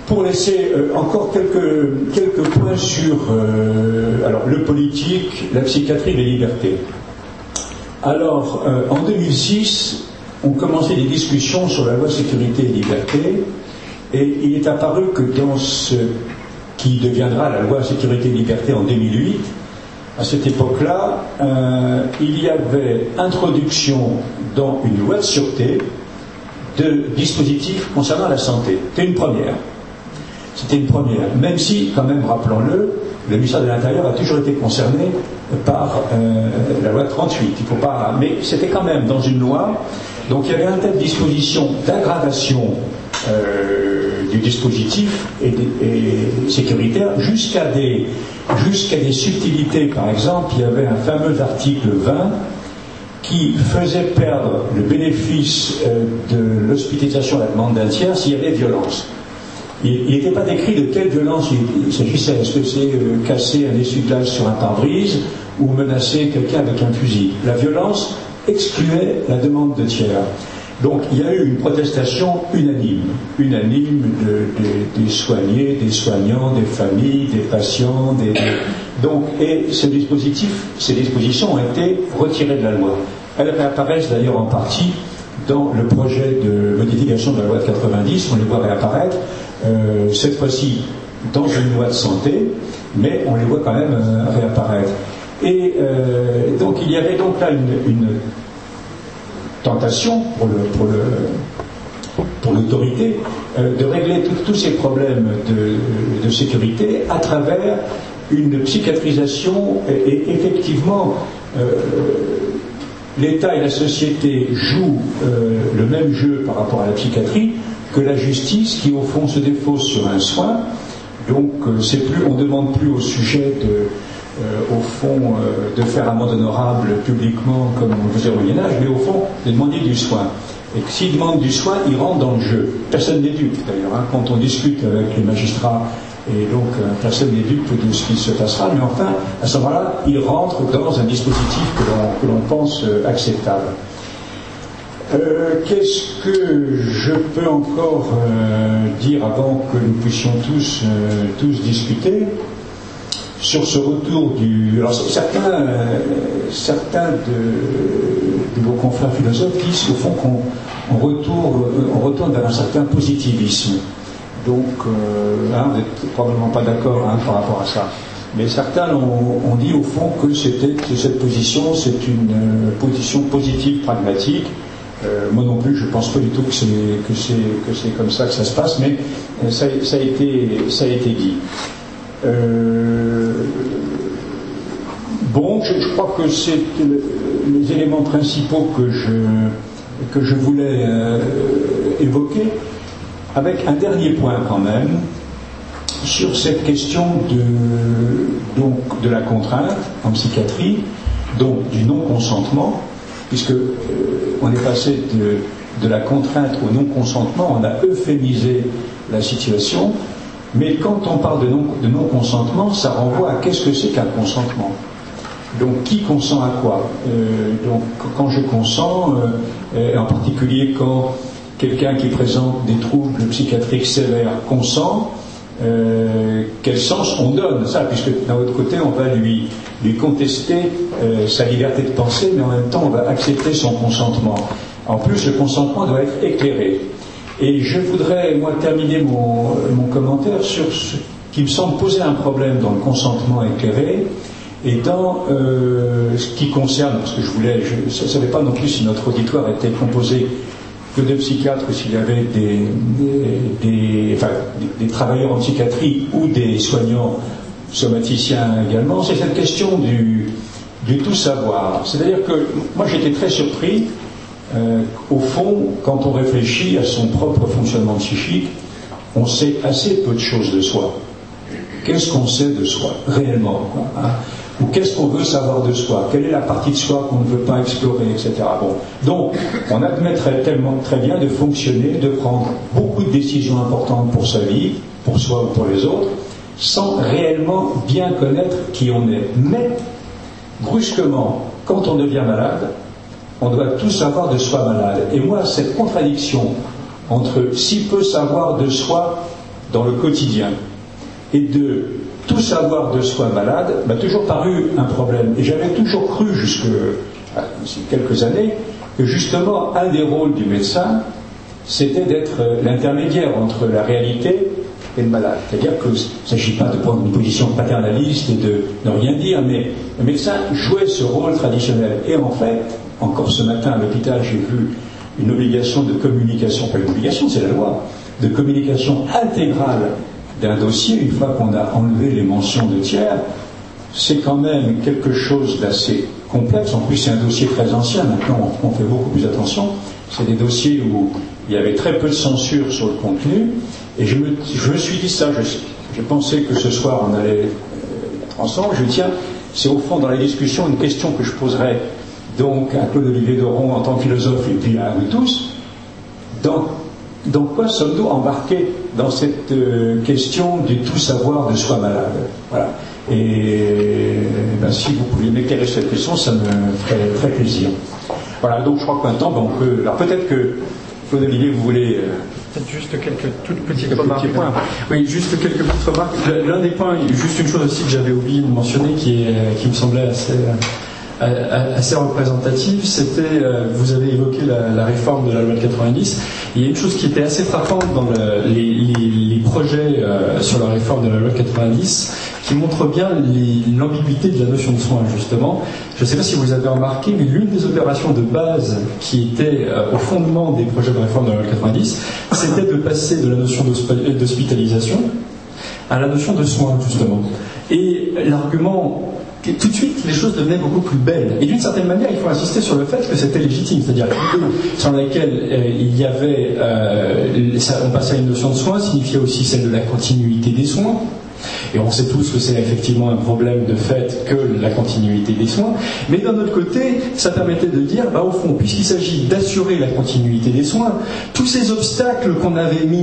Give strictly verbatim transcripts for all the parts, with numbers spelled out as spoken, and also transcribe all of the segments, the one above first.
pour laisser euh, encore quelques, quelques points sur euh, alors, le politique, la psychiatrie et les libertés. Alors, euh, en deux mille six, on commençait des discussions sur la loi sécurité et liberté, et il est apparu que dans ce qui deviendra la loi sécurité et liberté en deux mille huit, à cette époque-là, euh, il y avait introduction dans une loi de sûreté de dispositifs concernant la santé. C'était une première. C'était une première, même si, quand même, rappelons-le, le ministère de l'Intérieur a toujours été concerné par euh, la loi trente-huit. Il faut pas, mais c'était quand même dans une loi. Donc il y avait un tas de dispositions d'aggravation euh, du dispositif et, et sécuritaire jusqu'à des, jusqu'à des subtilités. Par exemple, il y avait un fameux article vingt qui faisait perdre le bénéfice euh, de l'hospitalisation à la demande d'un tiers s'il y avait violence. Il n'était pas décrit de quelle violence il, il s'agissait. Est-ce que c'est euh, casser un essuie-glace sur un pare-brise ou menacer quelqu'un avec un fusil? La violence excluait la demande de tiers. Donc il y a eu une protestation unanime, unanime de, de, des soignés, des soignants, des familles, des patients, des, des... donc et ce dispositif, ces dispositions ont été retirées de la loi. Elles réapparaissent d'ailleurs en partie dans le projet de modification de la loi de quatre-vingt-dix, on les voit réapparaître. Euh, cette fois-ci dans une loi de santé, mais on les voit quand même euh, réapparaître. Et euh, donc il y avait donc là une, une tentation pour, le, pour, le, pour l'autorité euh, de régler tous ces problèmes de, de sécurité à travers une psychiatrisation et, et effectivement euh, l'État et la société jouent euh, le même jeu par rapport à la psychiatrie que la justice qui au fond se défausse sur un soin. Donc euh, c'est plus, on ne demande plus au sujet de, euh, au fond euh, de faire amende honorable publiquement comme on le faisait au Moyen-Âge, mais au fond de demander du soin. Et que s'il demande du soin, il rentre dans le jeu. Personne n'est dupe d'ailleurs, hein, quand on discute avec les magistrats, et donc euh, personne n'est dupe de ce qui se passera, mais enfin, à ce moment-là, il rentre dans un dispositif que l'on, que l'on pense euh, acceptable. Euh, qu'est-ce que je peux encore euh, dire avant que nous puissions tous, euh, tous discuter sur ce retour du... Alors certains, euh, certains de, de vos confrères philosophes disent au fond qu'on on retourne, on retourne vers un certain positivisme. Donc, euh, hein, vous n'êtes probablement pas d'accord hein, par rapport à ça. Mais certains ont, ont dit au fond que, c'était, que cette position, c'est une euh, position positive, pragmatique. Euh, moi non plus, je ne pense pas du tout que c'est, que, c'est, que c'est comme ça que ça se passe, mais euh, ça, ça, a été, ça a été dit. Euh, bon, je, je crois que c'est le, les éléments principaux que je, que je voulais euh, évoquer, avec un dernier point quand même, sur cette question de, donc, de la contrainte en psychiatrie, donc du non-consentement, puisque euh, on est passé de, de la contrainte au non-consentement, on a euphémisé la situation, mais quand on parle de, non, de non-consentement, ça renvoie à qu'est-ce que c'est qu'un consentement. Donc qui consent à quoi euh, Donc quand je consens, euh, et en particulier quand quelqu'un qui présente des troubles psychiatriques sévères consent, euh, quel sens on donne ça, puisque d'un autre côté on va lui, lui contester euh, sa liberté de penser, mais en même temps on va accepter son consentement. En plus le consentement doit être éclairé. Et je voudrais moi terminer mon, mon commentaire sur ce qui me semble poser un problème dans le consentement éclairé et dans euh, ce qui concerne, parce que je voulais, je ne savais pas non plus si notre auditoire était composé que de psychiatres, s'il y avait des, des, des, enfin, des, des travailleurs en psychiatrie ou des soignants somaticiens également, c'est cette question du, du tout savoir. C'est-à-dire que moi j'étais très surpris, euh, au fond, quand on réfléchit à son propre fonctionnement psychique, on sait assez peu de choses de soi. Qu'est-ce qu'on sait de soi, réellement, quoi, hein? Ou qu'est-ce qu'on veut savoir de soi? Quelle est la partie de soi qu'on ne veut pas explorer, et cetera. Bon. Donc, on admettrait tellement très bien de fonctionner, de prendre beaucoup de décisions importantes pour sa vie, pour soi ou pour les autres, sans réellement bien connaître qui on est. Mais, brusquement, quand on devient malade, on doit tout savoir de soi malade. Et moi, cette contradiction entre si peu savoir de soi dans le quotidien et de tout savoir de soi malade m'a toujours paru un problème. Et j'avais toujours cru, jusque quelques années, que justement un des rôles du médecin, c'était d'être l'intermédiaire entre la réalité et le malade. C'est-à-dire qu'il ne s'agit pas de prendre une position paternaliste et de ne rien dire, mais le médecin jouait ce rôle traditionnel. Et en fait, encore ce matin à l'hôpital, j'ai vu une obligation de communication, pas une obligation, c'est la loi, de communication intégrale d'un dossier, une fois qu'on a enlevé les mentions de tiers. C'est quand même quelque chose d'assez complexe. En plus, c'est un dossier très ancien. Maintenant, on fait beaucoup plus attention. C'est des dossiers où il y avait très peu de censure sur le contenu. Et je me, je me suis dit ça. Je, je pensais que ce soir, on allait être ensemble. Je tiens, c'est au fond, dans la discussion, une question que je poserai donc à Claude-Olivier Doron en tant que philosophe et puis à vous tous. Dans, dans quoi sommes-nous embarqués dans cette euh, question du tout savoir de soi malade? Voilà. Et ben, si vous pouviez m'éclairer sur cette question, ça me ferait très plaisir. Voilà, donc je crois que maintenant, ben, on peut. Alors peut-être que Claude-Olivier, vous voulez. Euh, Peut-être juste quelques toutes petites remarques. Points. Oui, juste quelques petites remarques. L'un des points, juste une chose aussi que j'avais oublié de mentionner, qui, est, qui me semblait assez. assez représentative, c'était, vous avez évoqué la, la réforme de la loi de quatre-vingt-dix. Il y a une chose qui était assez frappante dans le, les, les, les projets euh, sur la réforme de la loi de quatre-vingt-dix, qui montre bien les, l'ambiguïté de la notion de soin, justement. Je ne sais pas si vous avez remarqué, mais l'une des opérations de base qui était euh, au fondement des projets de réforme de la loi de quatre-vingt-dix, c'était de passer de la notion d'hospitalisation à la notion de soin, justement. Et l'argument, tout de suite, les choses devenaient beaucoup plus belles. Et d'une certaine manière, il faut insister sur le fait que c'était légitime. C'est-à-dire l'idée sur laquelle euh, il y avait, euh, ça, on passait à une notion de soin, signifiait aussi celle de la continuité des soins. Et on sait tous que c'est effectivement un problème de fait que la continuité des soins. Mais d'un autre côté, ça permettait de dire, bah, au fond, puisqu'il s'agit d'assurer la continuité des soins, tous ces obstacles qu'on avait mis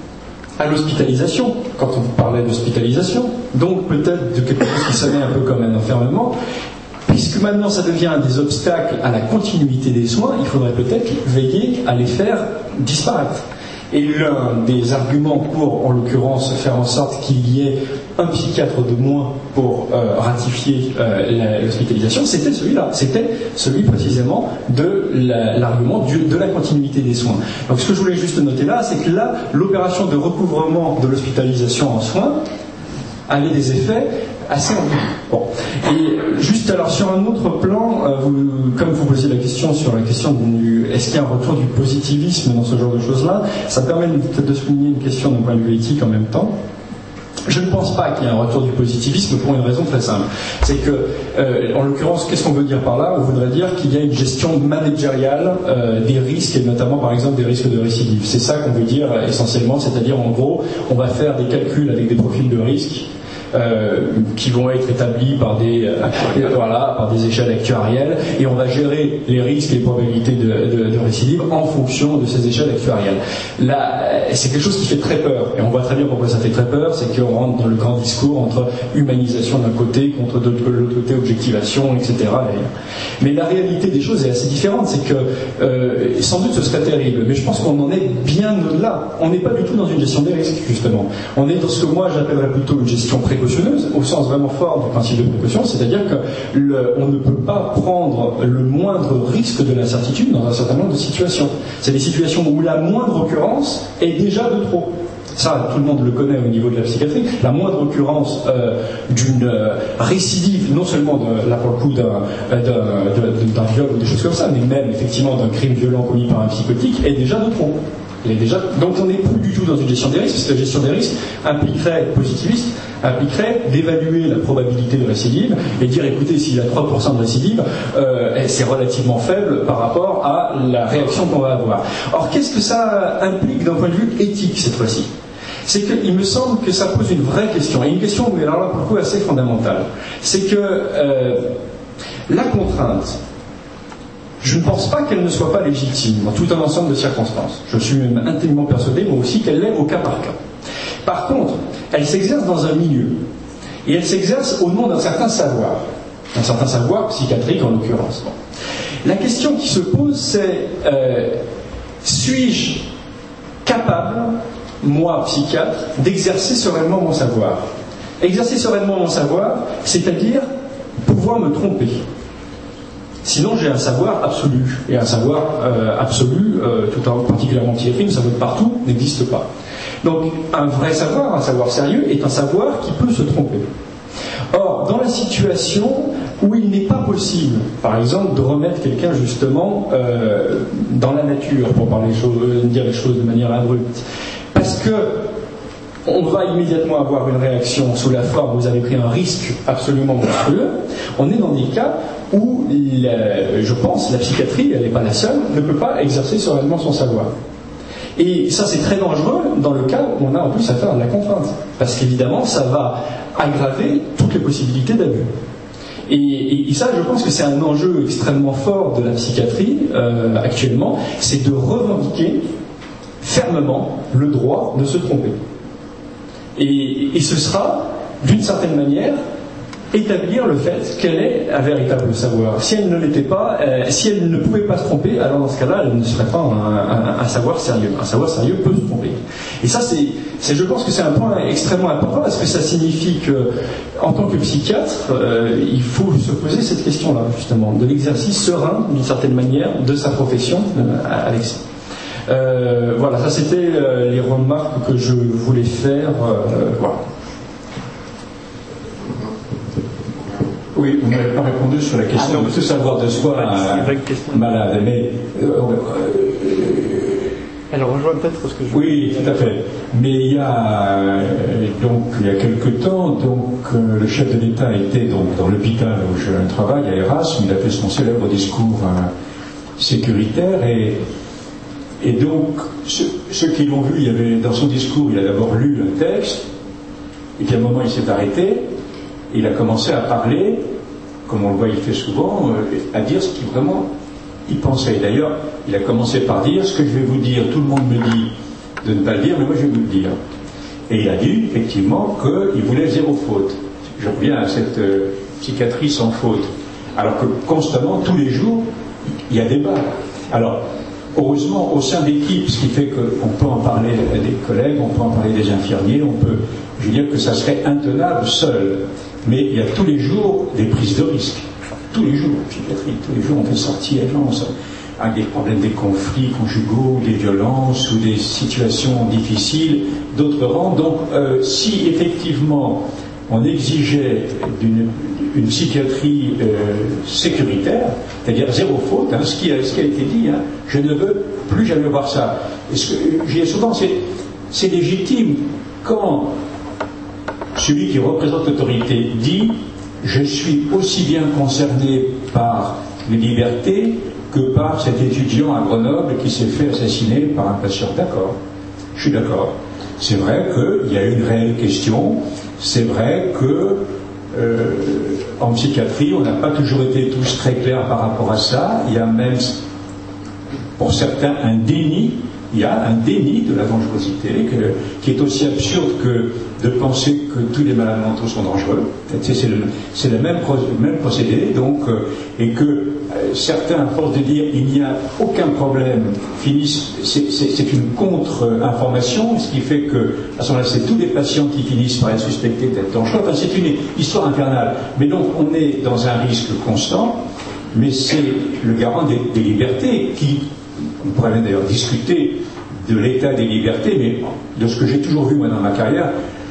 à l'hospitalisation, quand on parlait d'hospitalisation, donc peut-être de quelque chose qui sonnait un peu comme un enfermement, puisque maintenant ça devient des obstacles à la continuité des soins, il faudrait peut-être veiller à les faire disparaître. Et l'un des arguments pour, en l'occurrence, faire en sorte qu'il y ait un psychiatre de moins pour euh, ratifier euh, la, l'hospitalisation, c'était celui-là. C'était celui précisément de la, l'argument du, de la continuité des soins. Donc ce que je voulais juste noter là, c'est que là, l'opération de recouvrement de l'hospitalisation en soins avait des effets assez ambigus. Bon. Et juste alors sur un autre plan, euh, vous, comme vous posiez la question sur la question du est-ce qu'il y a un retour du positivisme dans ce genre de choses-là, ça permet peut-être de souligner une question d'un point de vue éthique en même temps. Je ne pense pas qu'il y ait un retour du positivisme pour une raison très simple. C'est que, euh, en l'occurrence, qu'est-ce qu'on veut dire par là? On voudrait dire qu'il y a une gestion managériale euh, des risques, et notamment par exemple des risques de récidive. C'est ça qu'on veut dire essentiellement, c'est-à-dire en gros, on va faire des calculs avec des profils de risque Euh, qui vont être établis par des, euh, voilà, par des échelles actuarielles, et on va gérer les risques et les probabilités de, de, de récidive en fonction de ces échelles actuarielles. Là, c'est quelque chose qui fait très peur, et on voit très bien pourquoi ça fait très peur, c'est qu'on rentre dans le grand discours entre humanisation d'un côté, contre de l'autre côté objectivation, et cetera. Mais la réalité des choses est assez différente, c'est que euh, sans doute ce serait terrible, mais je pense qu'on en est bien au-delà. On n'est pas du tout dans une gestion des risques, justement. On est dans ce que moi j'appellerais plutôt une gestion précoce, au sens vraiment fort du principe de précaution, c'est-à-dire qu'on ne peut pas prendre le moindre risque de l'incertitude dans un certain nombre de situations. C'est des situations où la moindre occurrence est déjà de trop. Ça, tout le monde le connaît au niveau de la psychiatrie. La moindre occurrence euh, d'une euh, récidive, non seulement de, là pour le coup d'un, d'un, d'un viol ou des choses comme ça, mais même effectivement d'un crime violent commis par un psychotique, est déjà de trop. Il est déjà... Donc on n'est plus du tout dans une gestion des risques, parce que la gestion des risques impliquerait, positiviste, impliquerait d'évaluer la probabilité de récidive et dire écoutez, s'il y a trois pour cent de récidive, euh, c'est relativement faible par rapport à la réaction qu'on va avoir. Or, qu'est-ce que ça implique d'un point de vue éthique cette fois-ci? C'est qu'il me semble que ça pose une vraie question, et une question, mais alors là pour le coup assez fondamentale. C'est que euh, la contrainte, je ne pense pas qu'elle ne soit pas légitime dans tout un ensemble de circonstances. Je suis même intimement persuadé, moi aussi, qu'elle l'est au cas par cas. Par contre, elle s'exerce dans un milieu, et elle s'exerce au nom d'un certain savoir, un certain savoir psychiatrique en l'occurrence. La question qui se pose, c'est euh, suis-je capable moi, psychiatre, d'exercer sereinement mon savoir. Exercer sereinement mon savoir, c'est-à-dire pouvoir me tromper. Sinon, j'ai un savoir absolu. Et un savoir euh, absolu, euh, tout en particulièrement Thierry, ça veut partout, n'existe pas. Donc, un vrai savoir, un savoir sérieux, est un savoir qui peut se tromper. Or, dans la situation où il n'est pas possible, par exemple, de remettre quelqu'un justement euh, dans la nature, pour parler les choses, dire les choses de manière abrupte, parce que on va immédiatement avoir une réaction sous la forme, vous avez pris un risque absolument monstrueux, on est dans des cas où, la, je pense, la psychiatrie, elle n'est pas la seule, ne peut pas exercer sereinement son savoir. Et ça, c'est très dangereux dans le cas où on a en plus affaire à de la contrainte. Parce qu'évidemment, ça va aggraver toutes les possibilités d'abus. Et, et, et ça, je pense que c'est un enjeu extrêmement fort de la psychiatrie euh, actuellement, c'est de revendiquer fermement le droit de se tromper. Et, et ce sera, d'une certaine manière, établir le fait qu'elle est un véritable savoir. Si elle ne l'était pas, euh, si elle ne pouvait pas se tromper, alors dans ce cas-là, elle ne serait pas un, un, un savoir sérieux. Un savoir sérieux peut se tromper. Et ça, c'est, c'est, je pense que c'est un point extrêmement important parce que ça signifie que, en tant que psychiatre, euh, il faut se poser cette question-là, justement, de l'exercice serein, d'une certaine manière, de sa profession euh, avec ça. Euh, voilà, ça c'était euh, les remarques que je voulais faire. Euh, voilà. Oui, vous n'avez pas répondu sur la question ah, de tout savoir de soi euh, malade, mais euh, euh, elle rejoint peut-être ce que je. Oui, tout à fait. Mais il y a euh, donc il y a quelque temps, donc euh, le chef de l'État était donc dans l'hôpital où je travaille à Erasme. Il a fait son célèbre discours euh, sécuritaire et et donc ceux, ceux qui l'ont vu, il y avait dans son discours, il a d'abord lu un texte et puis à un moment il s'est arrêté. Il a commencé à parler, comme on le voit, il fait souvent, euh, à dire ce qu'il vraiment il pensait. D'ailleurs, il a commencé par dire ce que je vais vous dire. Tout le monde me dit de ne pas le dire, mais moi je vais vous le dire. Et il a dit effectivement qu'il voulait zéro faute. Je reviens à cette euh, psychiatrie sans faute. Alors que constamment, tous les jours, il y a débat. Alors, heureusement, au sein d'équipes, ce qui fait qu'on peut en parler des collègues, on peut en parler des infirmiers, on peut, je veux dire que ça serait intenable seul. Mais il y a tous les jours des prises de risques. Tous les jours, psychiatrie, tous les jours on fait sortir les gens avec des problèmes, des conflits conjugaux, des violences ou des situations difficiles d'autres rangs. Donc euh, si effectivement on exigeait d'une, une psychiatrie euh, sécuritaire, c'est-à-dire zéro faute, hein, ce, qui a, ce qui a été dit, hein, je ne veux plus jamais voir ça. Et ce que je dis souvent, c'est, c'est légitime quand celui qui représente l'autorité dit « Je suis aussi bien concerné par les libertés que par cet étudiant à Grenoble qui s'est fait assassiner par un patient. » D'accord, je suis d'accord. C'est vrai qu'il y a une réelle question. C'est vrai que euh, en psychiatrie, on n'a pas toujours été tous très clairs par rapport à ça. Il y a même, pour certains, un déni. Il y a un déni de la dangerosité que, qui est aussi absurde que de penser que tous les malades mentaux sont dangereux. C'est, c'est, le, c'est le même, même procédé, donc, euh, et que euh, certains, à force de dire il n'y a aucun problème, finissent, c'est, c'est, c'est une contre-information, ce qui fait que, à ce moment-là, c'est tous les patients qui finissent par être suspectés d'être dangereux. Enfin, c'est une histoire infernale. Mais donc, on est dans un risque constant, mais c'est le garant des, des libertés qui. On pourrait même d'ailleurs discuter de l'état des libertés, mais de ce que j'ai toujours vu moi dans ma carrière,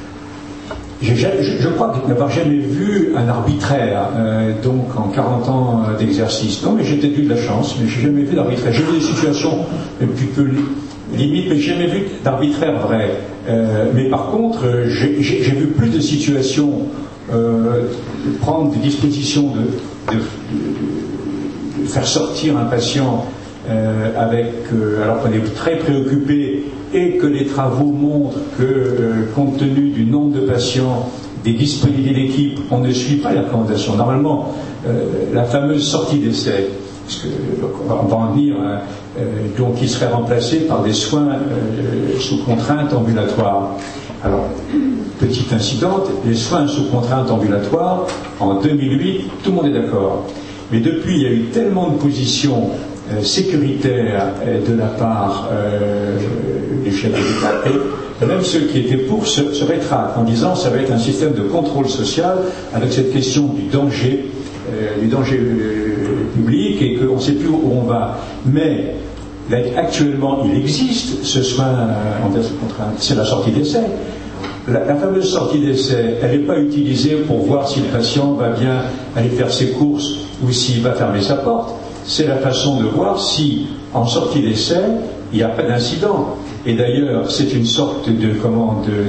j'ai, je, je crois n'avoir jamais vu un arbitraire, euh, donc en quarante ans d'exercice. Non, mais j'ai peut-être eu de la chance, mais j'ai jamais vu d'arbitraire. J'ai vu des situations un petit peu limites, mais j'ai jamais vu d'arbitraire vrai. Euh, mais par contre, j'ai, j'ai, j'ai vu plus de situations euh, prendre des dispositions de, de, de, de faire sortir un patient. Euh, avec, euh, alors qu'on est très préoccupé et que les travaux montrent que, euh, compte tenu du nombre de patients, des disponibilités d'équipe, on ne suit pas les recommandations. Normalement, euh, la fameuse sortie d'essai, parce que, on va en venir, hein, euh, donc il serait remplacé par des soins euh, sous contrainte ambulatoire. Alors, petite incidente, les soins sous contrainte ambulatoire, en deux mille huit, tout le monde est d'accord. Mais depuis, il y a eu tellement de positions euh, sécuritaire euh, de la part euh, du chef de l'État. Et même ceux qui étaient pour se, se rétractent en disant que ça va être un système de contrôle social avec cette question du danger, euh, du danger euh, public et qu'on ne sait plus où on va. Mais là, actuellement, il existe ce soin euh, en test de contrainte, c'est la sortie d'essai. La, la fameuse sortie d'essai, elle n'est pas utilisée pour voir si le patient va bien aller faire ses courses ou s'il va fermer sa porte. C'est la façon de voir si, en sortie d'essai, il n'y a pas d'incident. Et d'ailleurs, c'est une sorte de, comment, de,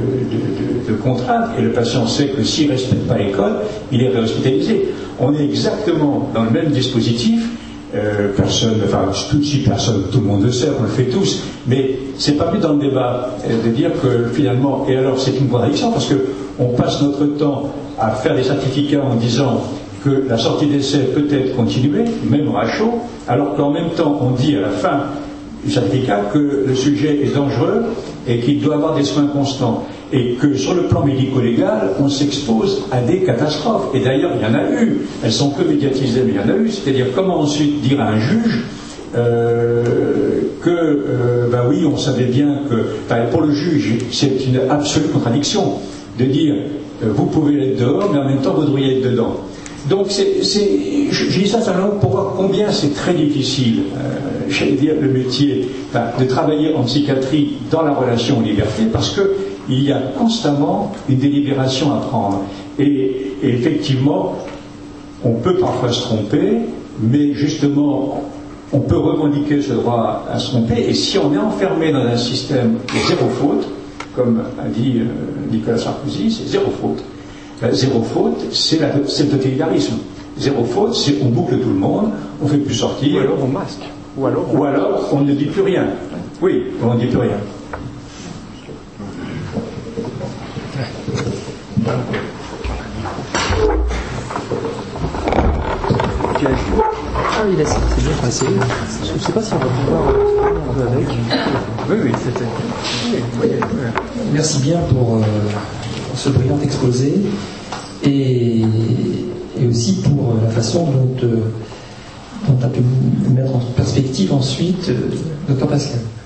de, de, de contrainte, et le patient sait que s'il ne respecte pas l'école, il est réhospitalisé. On est exactement dans le même dispositif. Euh, personne, enfin, tout de suite, personne, tout le monde le sait, on le fait tous, mais c'est pas mis dans le débat euh, de dire que finalement, et alors c'est une contradiction parce que on passe notre temps à faire des certificats en disant que la sortie d'essai peut être continuée, même au rachot, alors qu'en même temps on dit à la fin du certificat que le sujet est dangereux et qu'il doit avoir des soins constants. Et que sur le plan médico-légal, on s'expose à des catastrophes. Et d'ailleurs, il y en a eu. Elles sont peu médiatisées, mais il y en a eu. C'est-à-dire, comment ensuite dire à un juge euh, que, euh, ben oui, on savait bien que... Ben, pour le juge, c'est une absolue contradiction de dire, euh, vous pouvez être dehors, mais en même temps, vous devriez être dedans. Donc, c'est, c'est, je, je dis ça simplement pour voir combien c'est très difficile, euh, j'allais dire, le métier, ben, de travailler en psychiatrie dans la relation aux libertés, parce que il y a constamment une délibération à prendre. Et, et effectivement, on peut parfois se tromper, mais justement, on peut revendiquer ce droit à se tromper, et si on est enfermé dans un système de zéro faute, comme a dit euh, Nicolas Sarkozy, c'est zéro faute. La zéro faute, c'est, la, c'est le totalitarisme. Zéro faute, c'est on boucle tout le monde, on ne fait plus sortir. Ou alors on masque. Ou alors on, ou alors, on ne dit plus rien. Oui, on ne dit plus rien. Ah oui, là, c'est bien passé. Je ne sais pas si on va pouvoir un peu avec. Oui, oui, c'était. Oui, oui, oui. Merci bien pour, euh, pour ce brillant exposé et, et aussi pour la façon dont, euh, dont tu as pu mettre en perspective ensuite euh, docteur Pascal.